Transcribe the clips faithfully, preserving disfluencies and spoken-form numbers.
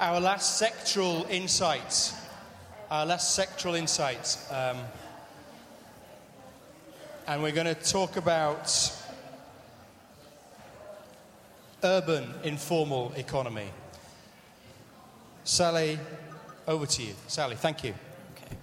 our last sectoral insights. Our last sectoral insights. Um, and we're going to talk about urban informal economy. Sally, over to you. Sally, thank you. Okay,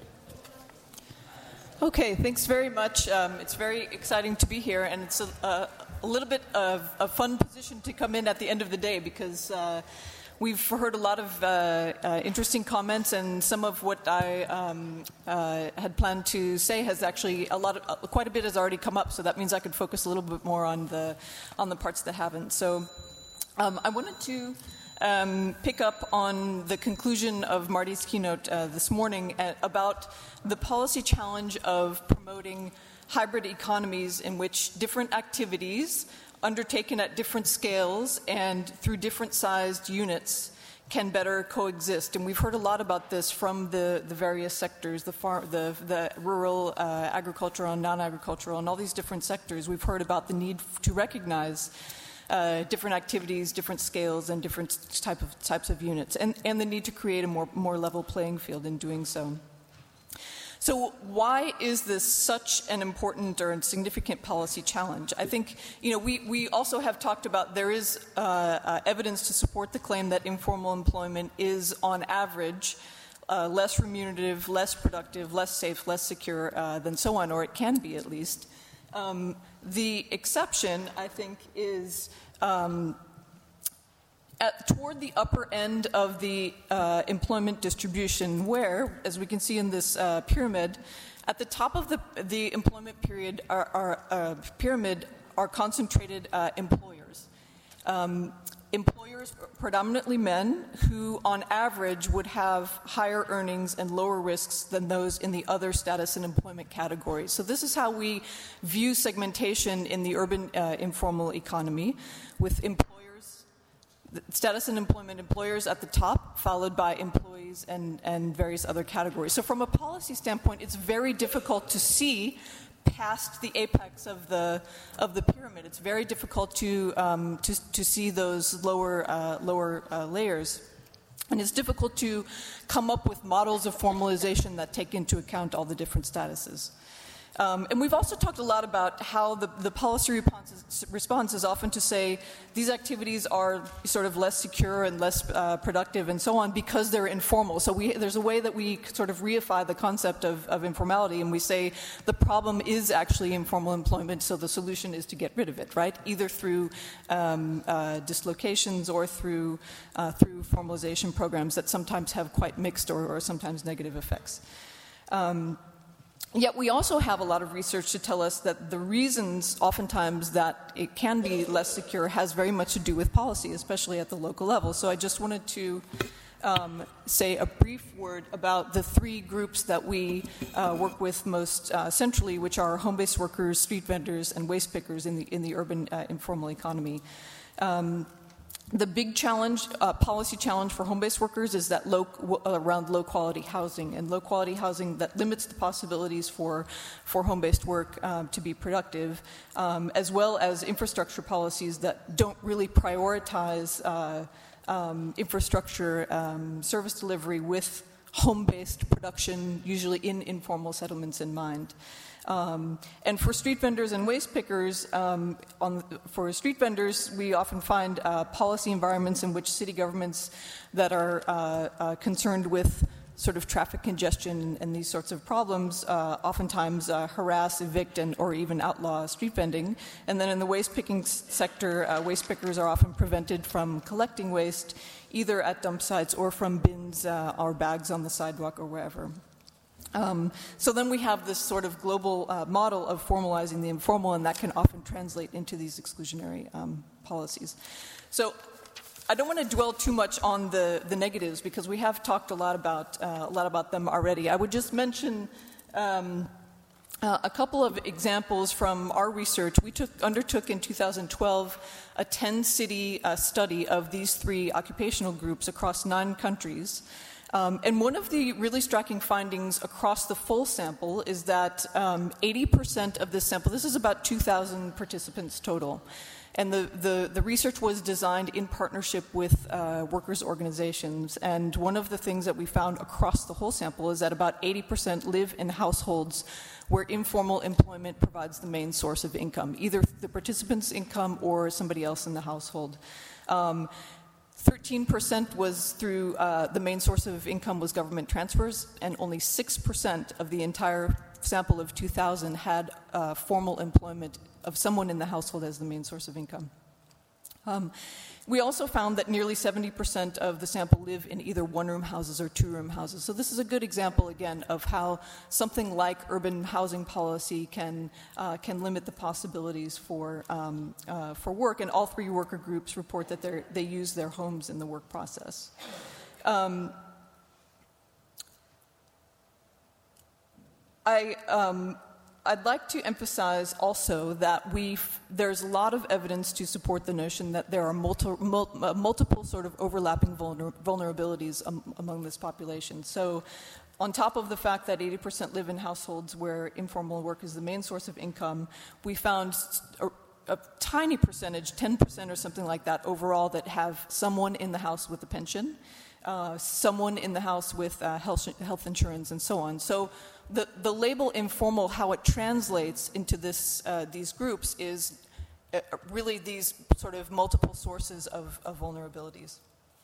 okay thanks very much. Um, it's very exciting to be here, and it's a, uh, a little bit of a fun position to come in at the end of the day because uh, we've heard a lot of uh, uh, interesting comments, and some of what I um, uh, had planned to say has actually a lot of, uh, quite a bit has already come up. So that means I could focus a little bit more on the on the parts that haven't. So um, I wanted to um, pick up on the conclusion of Marty's keynote uh, this morning at, about the policy challenge of promoting hybrid economies in which different activities undertaken at different scales and through different sized units can better coexist. And we've heard a lot about this from the, the various sectors, the, farm, the, the rural, uh, agricultural, and non-agricultural, and all these different sectors. We've heard about the need to recognize uh, different activities, different scales, and different type of, types of units, and, and the need to create a more, more level playing field in doing so. So why is this such an important or significant policy challenge? I think, you know, we, we also have talked about there is uh, uh, evidence to support the claim that informal employment is, on average, uh, less remunerative, less productive, less safe, less secure uh, than so on, or it can be at least. Um, the exception, I think, is um, At, toward the upper end of the uh, employment distribution, where, as we can see in this uh, pyramid, at the top of the, the employment period are, are, uh, pyramid are concentrated uh, employers. Um, employers, predominantly men, who on average would have higher earnings and lower risks than those in the other status and employment categories. So this is how we view segmentation in the urban uh, informal economy, with employers status and employment employers at the top, followed by employees and, and various other categories. So from a policy standpoint, it's very difficult to see past the apex of the of the pyramid. It's very difficult to um, to, to see those lower uh, lower uh, layers. And it's difficult to come up with models of formalization that take into account all the different statuses. Um, and we've also talked a lot about how the, the policy response is, response is often to say these activities are sort of less secure and less uh, productive and so on because they're informal. So we, there's a way that we sort of reify the concept of, of informality, and we say the problem is actually informal employment, so the solution is to get rid of it, right? Either through um, uh, dislocations or through, uh, through formalization programs that sometimes have quite mixed or, or sometimes negative effects. Um, Yet we also have a lot of research to tell us that the reasons oftentimes that it can be less secure has very much to do with policy, especially at the local level. So I just wanted to um, say a brief word about the three groups that we uh, work with most uh, centrally, which are home-based workers, street vendors, and waste pickers in the, in the urban uh, informal economy. Um, The big challenge, uh, policy challenge for home-based workers is that low, w- around low-quality housing, and low-quality housing that limits the possibilities for, for home-based work um, to be productive, um, as well as infrastructure policies that don't really prioritize uh, um, infrastructure um, service delivery with home-based production, usually in informal settlements in mind. Um, and for street vendors and waste pickers, um, on, for street vendors, we often find uh, policy environments in which city governments that are uh, uh, concerned with sort of traffic congestion and these sorts of problems uh, oftentimes uh, harass, evict, and, or even outlaw street vending. And then in the waste picking sector, uh, waste pickers are often prevented from collecting waste, either at dump sites or from bins uh, or bags on the sidewalk or wherever. Um, so then we have this sort of global uh, model of formalizing the informal, and that can often translate into these exclusionary um, policies. So I don't want to dwell too much on the, the negatives because we have talked a lot about uh, a lot about them already. I would just mention um, uh, a couple of examples from our research. We took, undertook in two thousand twelve a ten-city uh, study of these three occupational groups across nine countries. Um, and one of the really striking findings across the full sample is that um, eighty percent of this sample, this is about two thousand participants total, And the, the, the research was designed in partnership with uh, workers' organizations. And one of the things that we found across the whole sample is that about eighty percent live in households where informal employment provides the main source of income, either the participant's income or somebody else in the household. Um, thirteen percent was through, uh, the main source of income was government transfers, and only six percent of the entire sample of two thousand had uh, formal employment of someone in the household as the main source of income. Um, we also found that nearly seventy percent of the sample live in either one-room houses or two-room houses. So this is a good example, again, of how something like urban housing policy can uh, can limit the possibilities for um, uh, for work. And all three worker groups report that they they use their homes in the work process. Um, I, um, I'd like to emphasize also that we've, there's a lot of evidence to support the notion that there are multi, mul, uh, multiple sort of overlapping vulner, vulnerabilities um, among this population. So on top of the fact that eighty percent live in households where informal work is the main source of income, we found a, a tiny percentage, ten percent or something like that overall, that have someone in the house with a pension, uh, someone in the house with uh, health, health insurance, and so on. So The, the label informal, how it translates into this, uh, these groups is uh, really these sort of multiple sources of, of vulnerabilities.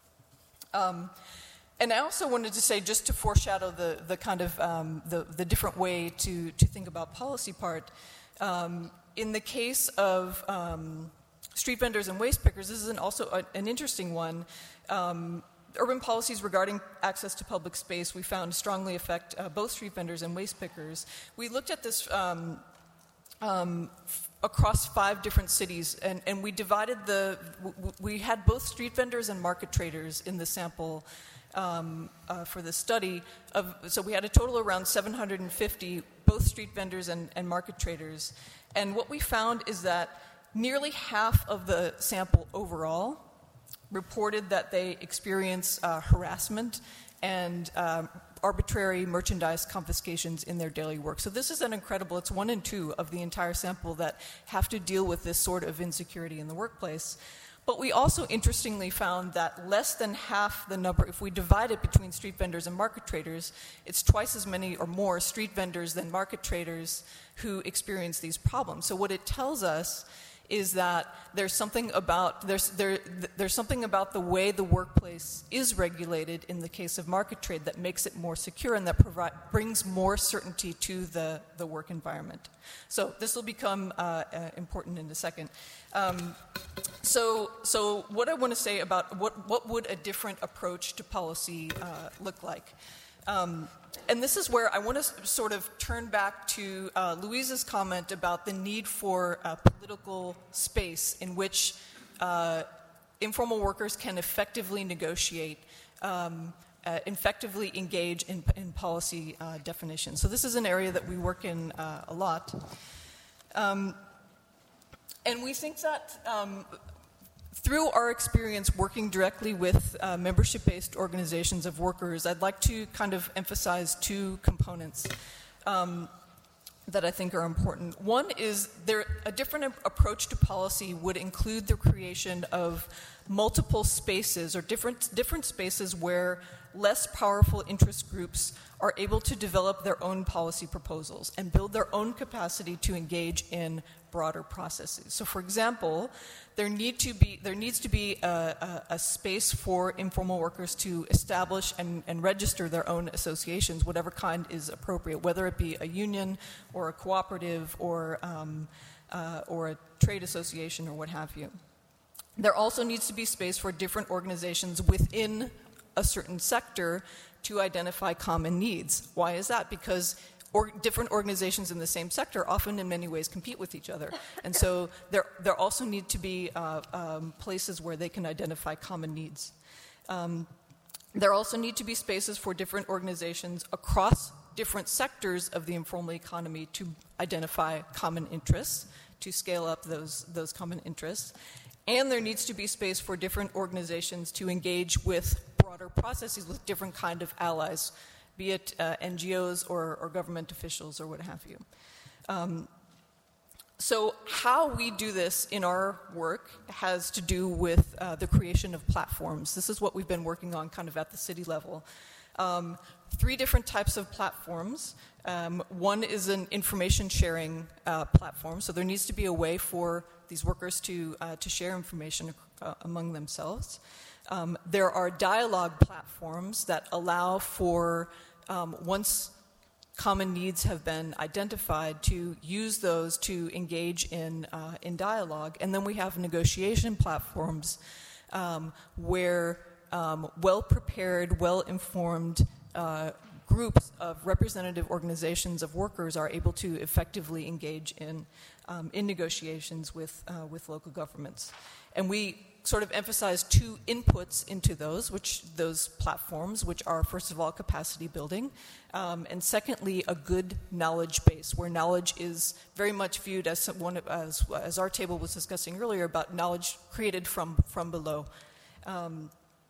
Um, and I also wanted to say, just to foreshadow the, the kind of um, the, the different way to, to think about policy part, um, in the case of um, street vendors and waste pickers, this is an also a, an interesting one. Um, Urban policies regarding access to public space we found strongly affect uh, both street vendors and waste pickers. We looked at this um, um, f- across five different cities, and, and we divided the, w- we had both street vendors and market traders in the sample um, uh, for the study. Of, so we had a total around seven hundred fifty, both street vendors and, and market traders. And what we found is that nearly half of the sample overall reported that they experience uh, harassment and um, arbitrary merchandise confiscations in their daily work. So this is an incredible, it's one in two of the entire sample that have to deal with this sort of insecurity in the workplace. But we also interestingly found that less than half the number, if we divide it between street vendors and market traders, it's twice as many or more street vendors than market traders who experience these problems. So what it tells us is that there's something about there's there there's something about the way the workplace is regulated in the case of market trade that makes it more secure and that provide, brings more certainty to the, the work environment. So this will become uh, uh, important in a second. Um, so so what I want to say about what what would a different approach to policy uh, look like? Um, and this is where I want to sort of turn back to uh, Louise's comment about the need for uh, political space in which uh, informal workers can effectively negotiate, um, uh, effectively engage in, in policy uh, definition. So this is an area that we work in uh, a lot. Um, and we think that um, through our experience working directly with uh, membership-based organizations of workers, I'd like to kind of emphasize two components um, that I think are important. One is there a different a- approach to policy would include the creation of multiple spaces or different different spaces where less powerful interest groups are able to develop their own policy proposals and build their own capacity to engage in broader processes. So, for example, there need to be there needs to be a, a, a space for informal workers to establish and, and register their own associations, whatever kind is appropriate, whether it be a union or a cooperative or um, uh, or a trade association or what have you. There also needs to be space for different organizations within a certain sector to identify common needs. Why is that? Because or different organizations in the same sector often in many ways compete with each other. And so there, there also need to be uh, um, places where they can identify common needs. Um, there also need to be spaces for different organizations across different sectors of the informal economy to identify common interests, to scale up those, those common interests. And there needs to be space for different organizations to engage with broader processes with different kind of allies, be it uh, N G Os or, or government officials or what have you. Um, So how we do this in our work has to do with uh, the creation of platforms. This is what we've been working on kind of at the city level. Um, three different types of platforms. Um, one is an information sharing uh, platform, so there needs to be a way for these workers to, uh, to share information uh, among themselves. Um, there are dialogue platforms that allow for, um, once common needs have been identified, to use those to engage in uh, in dialogue. And then we have negotiation platforms um, where um, well-prepared, well-informed uh, groups of representative organizations of workers are able to effectively engage in um, in negotiations with uh, with local governments. And we sort of emphasize two inputs into those, which those platforms, which are, first of all, capacity building, um, and secondly, a good knowledge base, where knowledge is very much viewed as one of, as, as our table was discussing earlier, about knowledge created from, from below um,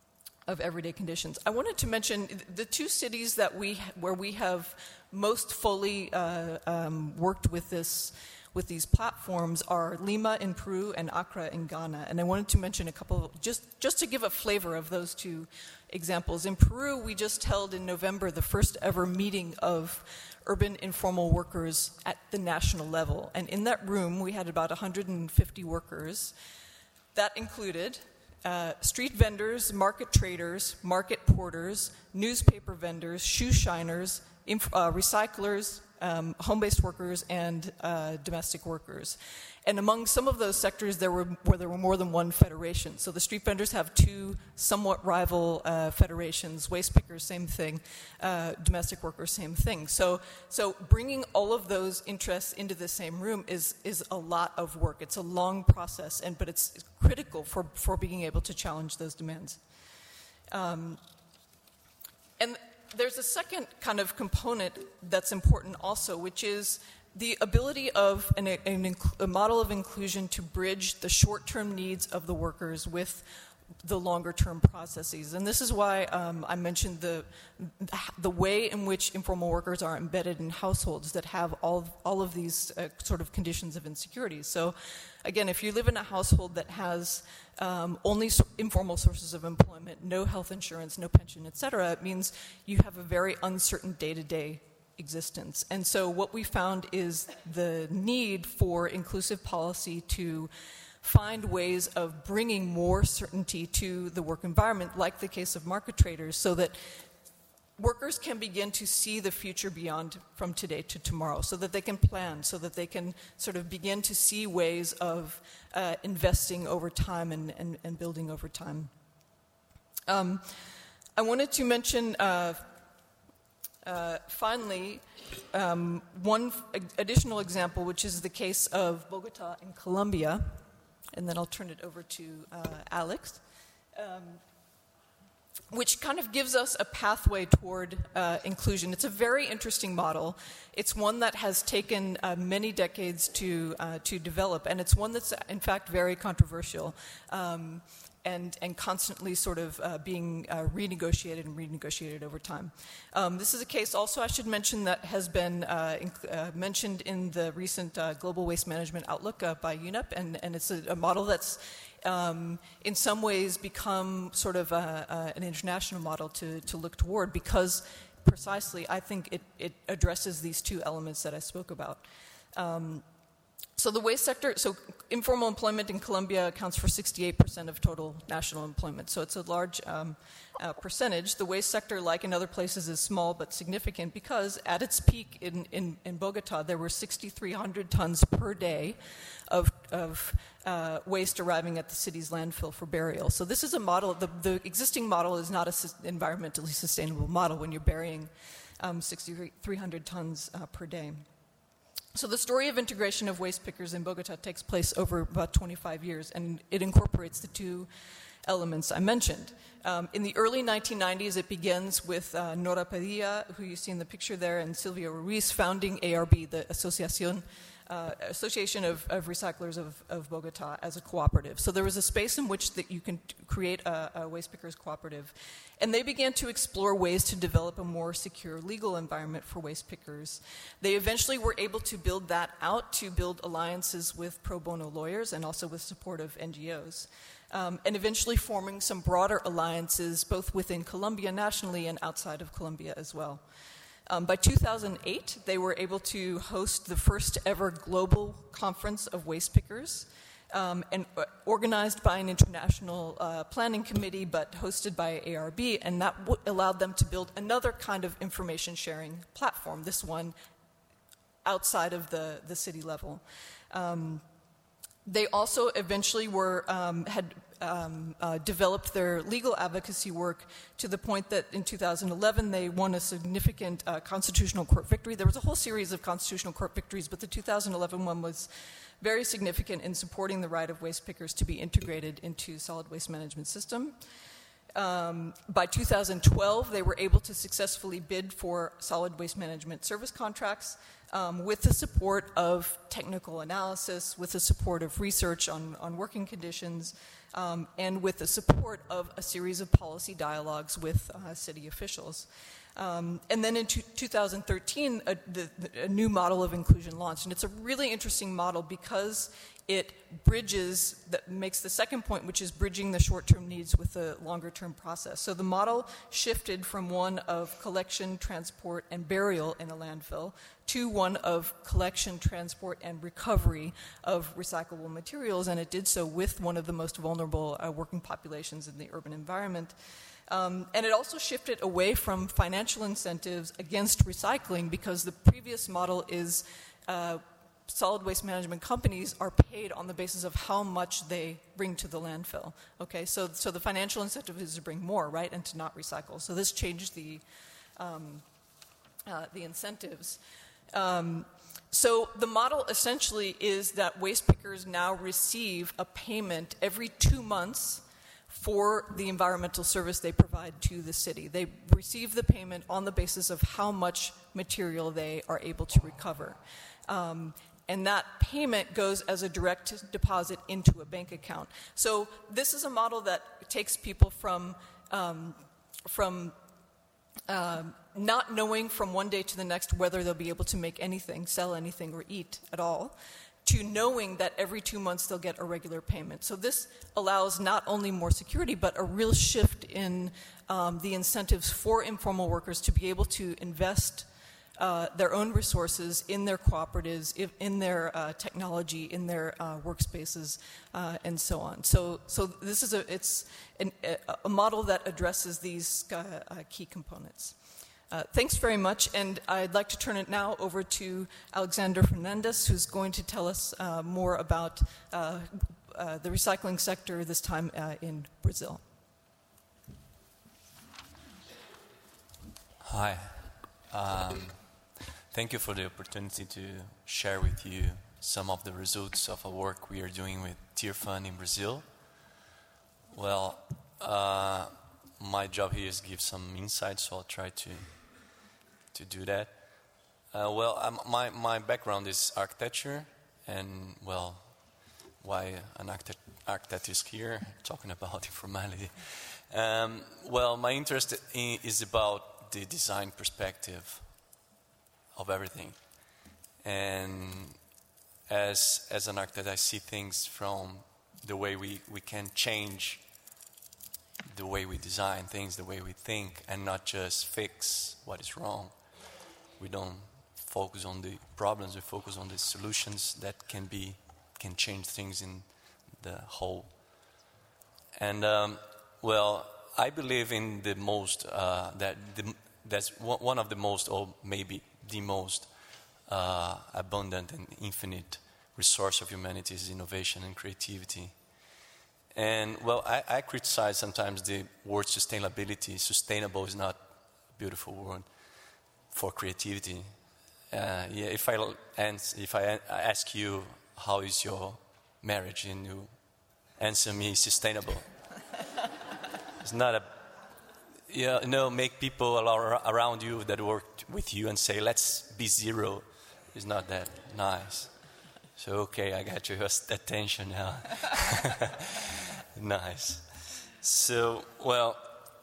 of everyday conditions. I wanted to mention the two cities that we, where we have most fully uh, um, worked with this with these platforms are Lima in Peru and Accra in Ghana. And I wanted to mention a couple, just, just to give a flavor of those two examples. In Peru, we just held in November the first ever meeting of urban informal workers at the national level. And in that room, we had about one hundred fifty workers. That included uh, street vendors, market traders, market porters, newspaper vendors, shoe shiners, inf- uh, recyclers, Um, home-based workers and uh, domestic workers. And among some of those sectors, there were where there were more than one federation. So the street vendors have two somewhat rival uh, federations. Waste pickers, same thing. Uh, domestic workers, same thing. So, so bringing all of those interests into the same room is is a lot of work. It's a long process, and but it's critical for for being able to challenge those demands. Um, and There's a second kind of component that's important also, which is the ability of an, an, a model of inclusion to bridge the short-term needs of the workers with the longer-term processes. And this is why um, I mentioned the, the way in which informal workers are embedded in households that have all, all of these uh, sort of conditions of insecurity. So again, if you live in a household that has um, only so informal sources of employment, no health insurance, no pension, et cetera, it means you have a very uncertain day-to-day existence. And so what we found is the need for inclusive policy to find ways of bringing more certainty to the work environment, like the case of market traders, so that workers can begin to see the future beyond from today to tomorrow, so that they can plan, so that they can sort of begin to see ways of uh, investing over time and, and, and building over time. Um, I wanted to mention, uh, uh, finally, um, one additional example, which is the case of Bogota in Colombia, and then I'll turn it over to uh, Alex. Um, which kind of gives us a pathway toward uh, inclusion. It's a very interesting model. It's one that has taken uh, many decades to uh, to develop, and it's one that's, in fact, very controversial um, and, and constantly sort of uh, being uh, renegotiated and renegotiated over time. Um, this is a case also, I should mention, that has been uh, in, uh, mentioned in the recent uh, Global Waste Management Outlook uh, by U N E P, and, and it's a, a model that's Um, in some ways become sort of a, a, an international model to, to look toward, because precisely I think it, it addresses these two elements that I spoke about. Um, so the waste sector, so informal employment in Colombia accounts for sixty-eight percent of total national employment, so it's a large um, uh, percentage. The waste sector, like in other places, is small but significant, because at its peak in, in, in Bogota, there were six thousand three hundred tons per day of, of uh, waste arriving at the city's landfill for burial. So this is a model, the, the existing model is not an su- environmentally sustainable model when you're burying um, six thousand three hundred tons uh, per day. So the story of integration of waste pickers in Bogota takes place over about twenty-five years, and it incorporates the two elements I mentioned. Um, in the early nineteen nineties, it begins with uh, Nora Padilla, who you see in the picture there, and Silvia Ruiz founding A R B, the Asociación uh, Association of, of Recyclers of, of Bogota as a cooperative. So there was a space in which that you can t- create a, a waste pickers cooperative. And they began to explore ways to develop a more secure legal environment for waste pickers. They eventually were able to build that out, to build alliances with pro bono lawyers and also with support of N G Os. Um, and eventually forming some broader alliances both within Colombia nationally and outside of Colombia as well. Um, by two thousand eight, they were able to host the first ever global conference of waste pickers, um, and uh, organized by an international uh, planning committee, but hosted by A R B, and that w- allowed them to build another kind of information sharing platform, this one outside of the, the city level. Um, They also eventually were um, had um, uh, developed their legal advocacy work to the point that in two thousand eleven they won a significant uh, constitutional court victory. There was a whole series of constitutional court victories, but the two thousand eleven one was very significant in supporting the right of waste pickers to be integrated into solid waste management system. Um, by two thousand twelve, they were able to successfully bid for solid waste management service contracts um, with the support of technical analysis, with the support of research on, on working conditions, um, and with the support of a series of policy dialogues with uh, city officials. Um, and then in two, two thousand thirteen, a, the, a new model of inclusion launched. And it's a really interesting model because it bridges, that makes the second point, which is bridging the short-term needs with the longer-term process. So the model shifted from one of collection, transport, and burial in a landfill to one of collection, transport, and recovery of recyclable materials, and it did so with one of the most vulnerable uh, working populations in the urban environment. Um, and it also shifted away from financial incentives against recycling because the previous model is uh, solid waste management companies are paid on the basis of how much they bring to the landfill. Okay, so so the financial incentive is to bring more, right, and to not recycle. So this changed the um, uh, the incentives. Um, so the model essentially is that waste pickers now receive a payment every two months for the environmental service they provide to the city. They receive the payment on the basis of how much material they are able to recover. Um, and that payment goes as a direct deposit into a bank account. So this is a model that takes people from, um, from uh, not knowing from one day to the next whether they'll be able to make anything, sell anything, or eat at all, to knowing that every two months they'll get a regular payment. So this allows not only more security, but a real shift in um, the incentives for informal workers to be able to invest uh, their own resources in their cooperatives, if, in their uh, technology, in their uh, workspaces, uh, and so on. So, so this is a it's an, a model that addresses these uh, uh, key components. Uh, thanks very much, and I'd like to turn it now over to Alexander Fernandez, who's going to tell us uh, more about uh, uh, the recycling sector, this time uh, in Brazil. Hi. Um, thank you for the opportunity to share with you some of the results of a work we are doing with Tearfund in Brazil. Well, uh, my job here is to give some insights, so I'll try to to do that. Uh, well, um, my, my background is architecture, and, well, why an architect, architect is here, talking about informality. Um, well, my interest in, is about the design perspective of everything. And as, as an architect, I see things from the way we, we can change the way we design things, the way we think, and not just fix what is wrong. We don't focus on the problems, we focus on the solutions that can be, can change things in the whole. And, um, well, I believe in the most, uh, that the, that's one of the most, or maybe the most uh, abundant and infinite resource of humanity is innovation and creativity. And, well, I, I criticize sometimes the word sustainability. Sustainable is not a beautiful word for creativity. Uh, yeah, if I ans- if I ask you, how is your marriage, and you answer me, sustainable. It's not a, you know, make people around you that work with you and say, let's be zero. It's not that nice. So, okay, I got your attention now. Nice. So, well,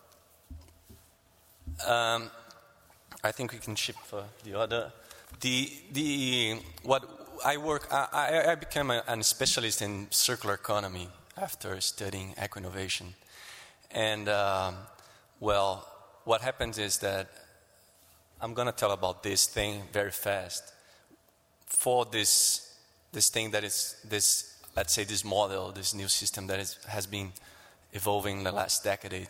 um, I think we can shift for the other. The the what I work. I, I, I became a, a specialist in circular economy after studying eco-innovation, and um, well, what happens is that I'm going to tell about this thing very fast. For this this thing that is this, let's say this model, this new system that is, has been evolving in the last decade.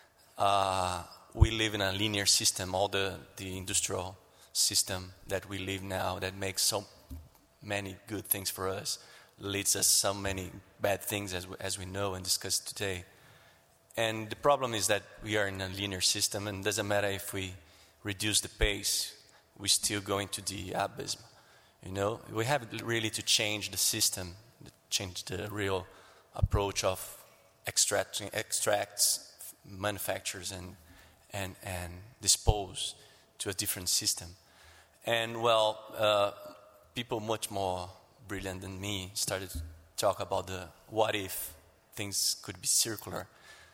Uh, we live in a linear system. All the the industrial system that we live now, that makes so many good things for us, leads us so many bad things, as we, as we know and discuss today. And the problem is that we are in a linear system, and it doesn't matter if we reduce the pace, we're still going to the abyss. You know, we have really to change the system, change the real approach of extracting extracts, manufacturers, and and and dispose to a different system. And well, uh, people much more brilliant than me started to talk about the what if things could be circular.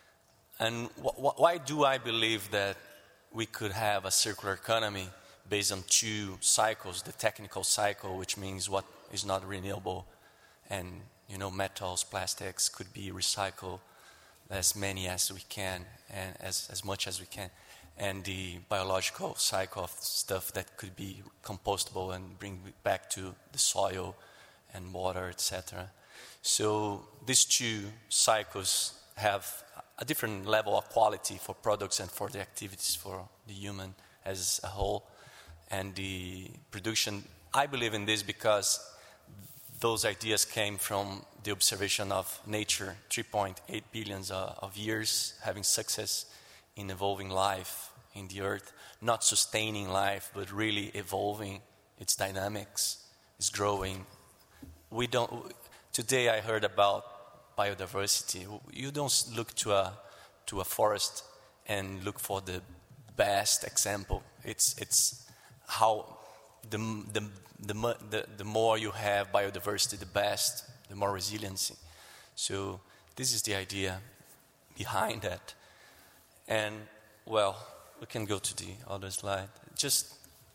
And wh- wh- why do I believe that we could have a circular economy based on two cycles? The technical cycle, which means what is not renewable, and you know, metals, plastics could be recycled as many as we can and as, as much as we can. And the biological cycle of stuff that could be compostable and bring back to the soil and water, et cetera. So these two cycles have a different level of quality for products and for the activities for the human as a whole. And the production, I believe in this because those ideas came from the observation of nature, three point eight billion uh, of years having success in evolving life in the earth, not sustaining life, but really evolving its dynamics, is growing. We don't, today I heard about biodiversity. You don't look to a, to a forest and look for the best example. It's, it's how the, the, the, the, the more you have biodiversity, the best, the more resiliency. So this is the idea behind that. And, well, we can go to the other slide. Just,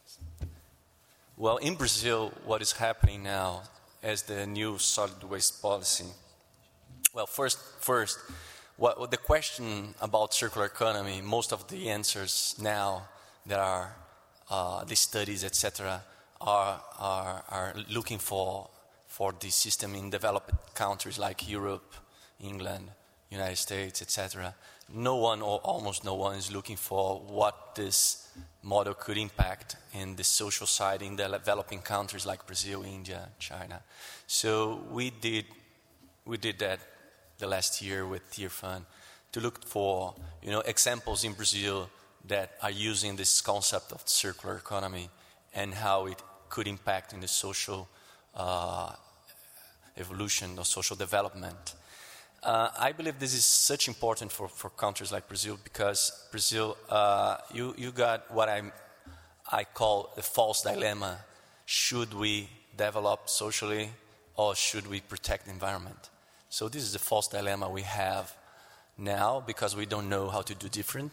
well, in Brazil, what is happening now as the new solid waste policy? Well, first, first, what, what the question about circular economy, most of the answers now that are uh, the studies, et cetera, are, are are looking for for this system in developed countries like Europe, England, United States, et cetera. No one, or almost no one, is looking for what this model could impact in the social side in the developing countries like Brazil, India, China. So we did we did that the last year with TIRFUN to look for, you know, examples in Brazil that are using this concept of circular economy and how it could impact in the social uh, evolution or social development. Uh, I believe this is such important for, for countries like Brazil because Brazil, uh, you, you got what I I call the false dilemma. Should we develop socially or should we protect the environment? So this is the false dilemma we have now because we don't know how to do different.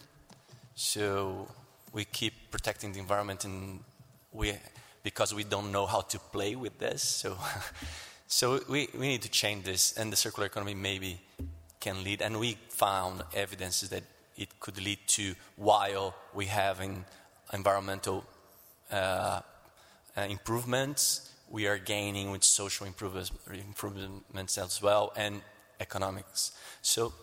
So we keep protecting the environment and we because we don't know how to play with this. So so we, we need to change this, and the circular economy maybe can lead, and we found evidences that it could lead to, while we have in environmental uh, uh, improvements, we are gaining with social improvements, improvements as well, and economics. So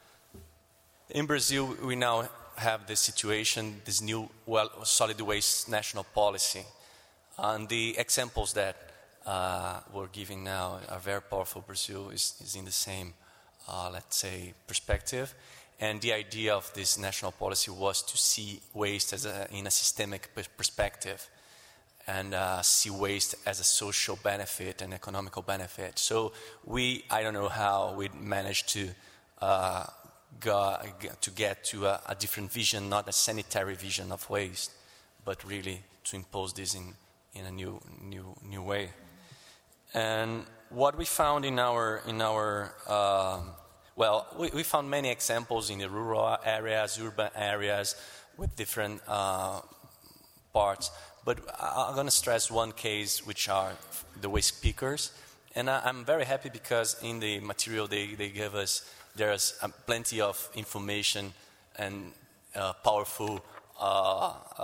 in Brazil, we now have this situation, this new well, solid waste national policy. And the examples that uh, we're giving now are very powerful. Brazil is, is in the same, uh, let's say, perspective. And the idea of this national policy was to see waste as a, in a systemic perspective and uh, see waste as a social benefit and economical benefit. So we, I don't know how we managed to uh, go, to get to a, a different vision, not a sanitary vision of waste, but really to impose this in, in a new, new, new way. And what we found in our, in our uh, well, we, we found many examples in the rural areas, urban areas, with different uh, parts. But I'm going to stress one case, which are the waste pickers. And I, I'm very happy because in the material they, they give us, there's uh, plenty of information and uh, powerful, uh, uh,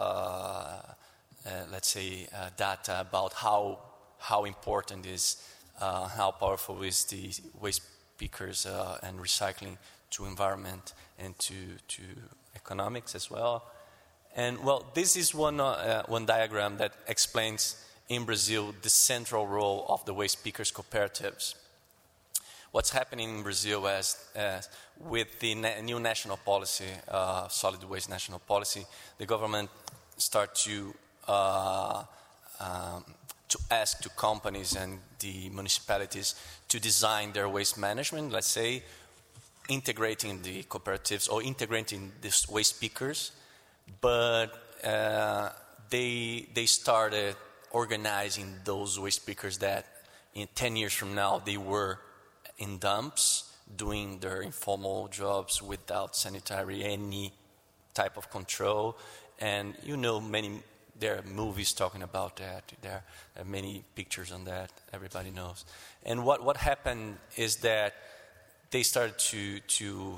uh, let's say, uh, data about how how important is, uh, how powerful is the waste pickers uh, and recycling to environment and to to economics as well. And well, this is one uh, one diagram that explains in Brazil the central role of the waste pickers cooperatives. What's happening in Brazil as, as with the na- new national policy, uh, solid waste national policy, the government start to uh, um, to ask to companies and the municipalities to design their waste management, let's say, integrating the cooperatives or integrating these waste pickers, but uh, they they started organizing those waste pickers that in ten years from now they were in dumps doing their informal jobs without sanitary any type of control. And you know, many there are movies talking about that. There are many pictures on that. Everybody knows. And what what happened is that they started to to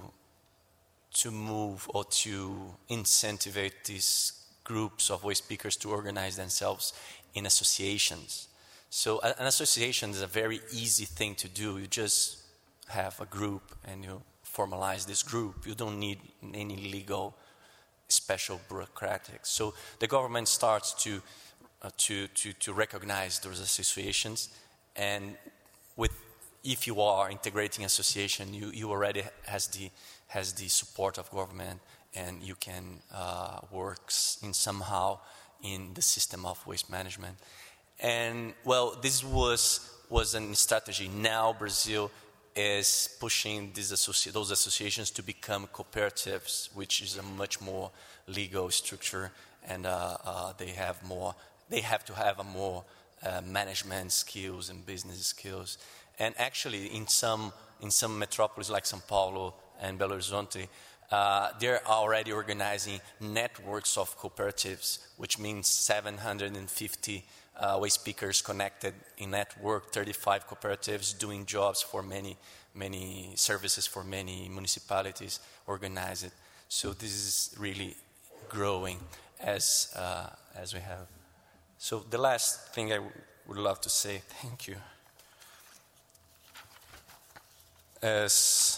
to move or to incentivize these groups of waste pickers to organize themselves in associations. So an association is a very easy thing to do. You just have a group and you formalize this group. You don't need any legal, special bureaucratic. So the government starts to uh, to, to to recognize those associations, and with if you are integrating association, you, you already has the has the support of government, and you can uh, work in somehow in the system of waste management. And well, this was was a strategy. Now Brazil is pushing these associ- those associations to become cooperatives, which is a much more legal structure, and uh, uh, they have more. They have to have a more uh, management skills and business skills. And actually, in some in some metropolis like São Paulo and Belo Horizonte, uh, they're already organizing networks of cooperatives, which means seven hundred fifty uh, waste pickers connected in network, thirty-five cooperatives doing jobs for many, many services for many municipalities organized. So this is really growing as uh, as we have. So the last thing I w- would love to say, thank you, is,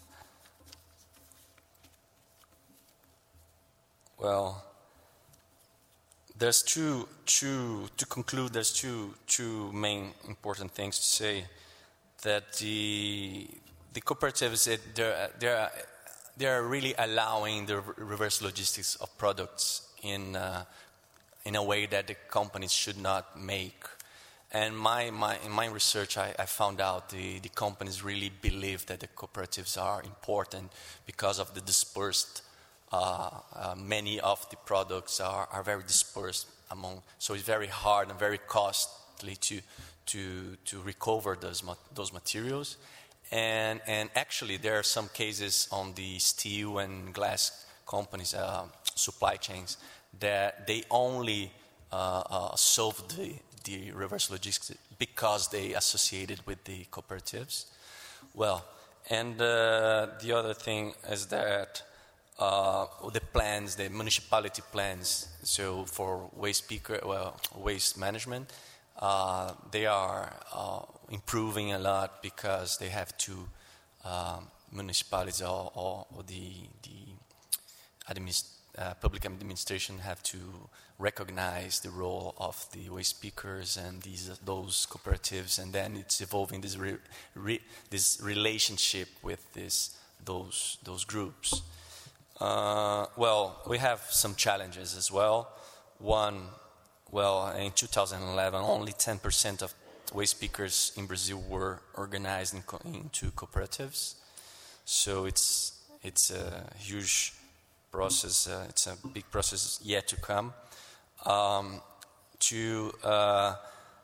well, there's two, two, to conclude, there's two, two main important things to say. That the the cooperatives, it, they're, they're, they're really allowing the reverse logistics of products in uh, in a way that the companies should not make. And my, my in my research, I, I found out the, the companies really believe that the cooperatives are important because of the dispersed. Uh, uh, many of the products are, are very dispersed among, so it's very hard and very costly to to to recover those those materials, and and actually there are some cases on the steel and glass companies, uh, supply chains, that they only uh, uh, solve the the reverse logistics because they associated with the cooperatives. Well, and uh, the other thing is that. Uh, the plans, the municipality plans, so for waste picker, well, waste management, uh, they are uh, improving a lot because they have to um, municipalities or, or, or the the administ- uh, public administration have to recognize the role of the waste pickers and these those cooperatives, and then it's evolving this re- re- this relationship with this those those groups. Uh, well, we have some challenges as well. One, well, in two thousand eleven, only ten percent of waste pickers in Brazil were organized in co- into cooperatives. So it's it's a huge process. Uh, it's a big process yet to come. Um, to uh,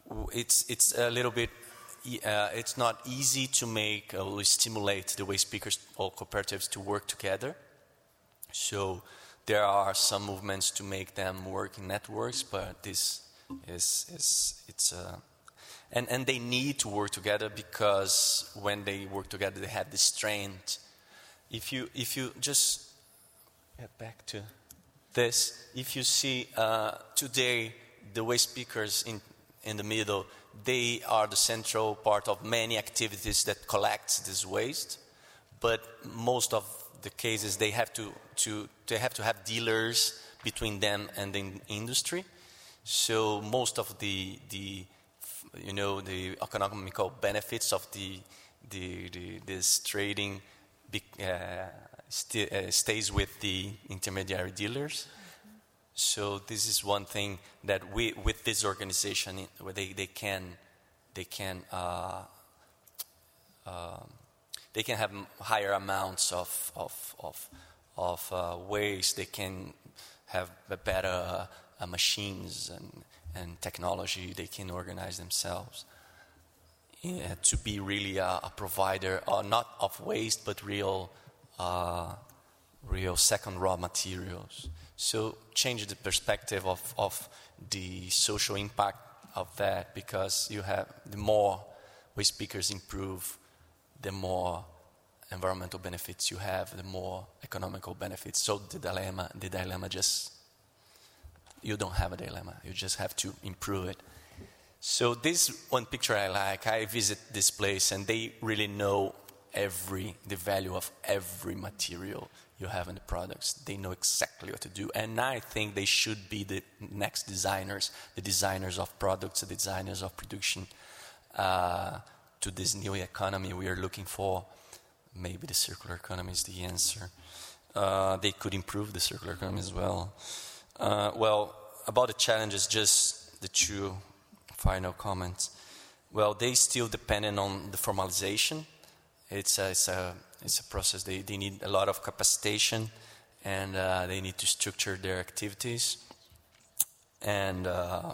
it's it's a little bit. Uh, it's not easy to make or stimulate the waste pickers or cooperatives to work together. So there are some movements to make them work in networks, but this is is it's uh, and and they need to work together, because when they work together, they have the strength. If you if you just get back to this, if you see uh, today the waste pickers in in the middle, they are the central part of many activities that collect this waste, but most of the cases they have to, to they have to have dealers between them and the industry. So most of the the you know the economical benefits of the the, the this trading uh, st- uh, stays with the intermediary dealers. So this is one thing that we, with this organization, where they, they can, they can, uh, uh, they can have higher amounts of of of, of uh, waste. They can have better uh, machines and and technology. They can organize themselves yeah, to be really a, a provider, uh, not of waste, but real, uh, real second raw materials. So change the perspective of, of the social impact of that, because you have the more waste pickers improve, the more environmental benefits you have, the more economical benefits. So the dilemma, the dilemma just, you don't have a dilemma. You just have to improve it. So this one picture I like. I visit this place and they really know every, the value of every material you have in the products. They know exactly what to do. And I think they should be the next designers, the designers of products, the designers of production uh, to this new economy we are looking for. Maybe the circular economy is the answer. Uh, they could improve the circular economy as well. Uh, well, about the challenges, just the two final comments. Well, they still dependent on the formalization. It's a, it's a, it's a process. They, they need a lot of capacitation, and uh, they need to structure their activities. And uh,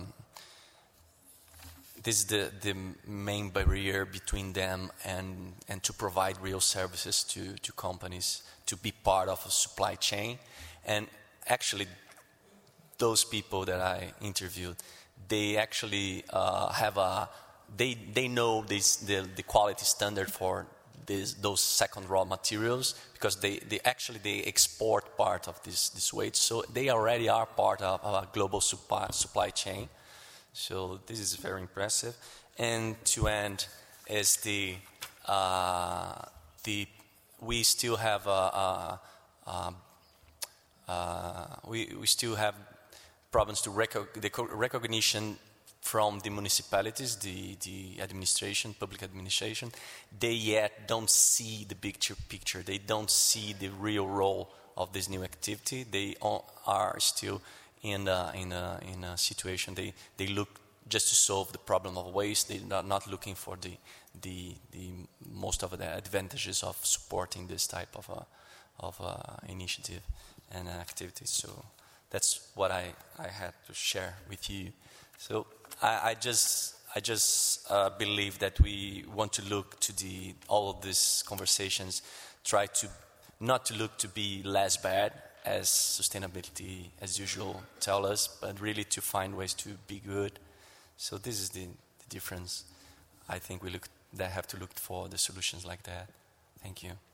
this is the, the main barrier between them and, and to provide real services to, to companies, to be part of a supply chain. And actually, those people that I interviewed, they actually uh, have a, they they know this, the, the quality standard for this, those second raw materials, because they, they actually they export part of this, this waste. So they already are part of, of a global supply, supply chain. So this is very impressive. And to end is the, uh, the we still have a, a, a, a we, we still have problems to rec- the recognition from the municipalities, the, the administration, public administration. They yet don't see the big picture. They don't see the real role of this new activity. They are still in a, in a, in a situation. They they look just to solve the problem of waste. They are not looking for the the the most of the advantages of supporting this type of a, of a initiative and activity. So that's what I, I had to share with you. So I, I just I just uh, believe that we want to look to the all of these conversations, try to not to look to be less bad as sustainability as usual tell us, but really to find ways to be good. So this is the, the difference. I think we look that have to look for the solutions like that. Thank you.